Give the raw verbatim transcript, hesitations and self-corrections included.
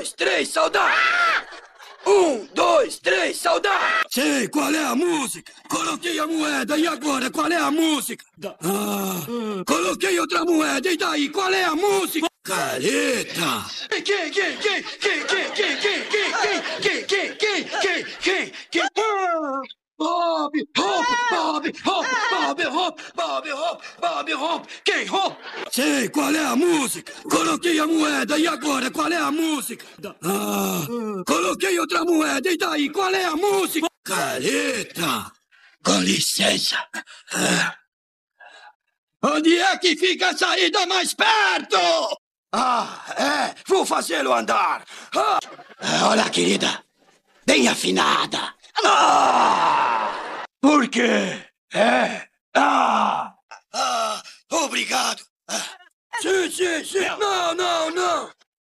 dois, três, saudade! Um, dois, três, saudade! Sei qual é a música! Coloquei a moeda e agora qual é a música? Ah, coloquei outra moeda e daí qual é a música? Careta! Quem, quem, quem, quem, quem, quem, quem, quem, quem, quem, quem, quem, quem, quem, quem, Bob, Hop, Bob, Hop, Bob, Hop, Bob, Hop, Bob, Hop, quem Hop? Sei qual é a música! Coloquei a moeda e agora qual é a música? Ah, coloquei outra moeda e daí qual é a música? Careta! Com licença. Ah. Onde é que fica a saída mais perto? Ah, é, vou fazê-lo andar. Ah. Olha, querida, bem afinada. Ah! Por quê? É? Ah! Ah! Obrigado! Ah. Sim, sim, sim! Não, não, não!